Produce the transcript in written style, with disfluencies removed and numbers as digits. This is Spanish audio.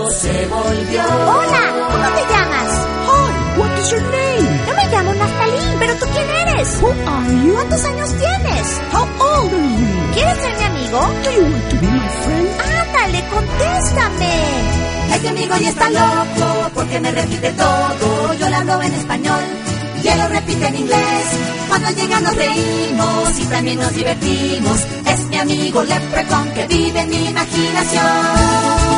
loco se volvió. Hola, ¿cómo te llamas? Hi, what is your name? Yo me llamo Naftalí, ¿pero tú quién eres? Who are you? ¿Cuántos años tienes? How old are you? ¿Quieres ser mi amigo? Do you want to be my friend? Ándale, contéstame. Este amigo ya está loco porque me repite todo. Yo le hablo en español y él lo repite en inglés. Cuando llega nos reímos y también nos divertimos. Es mi amigo Leprechaun que vive en mi imaginación.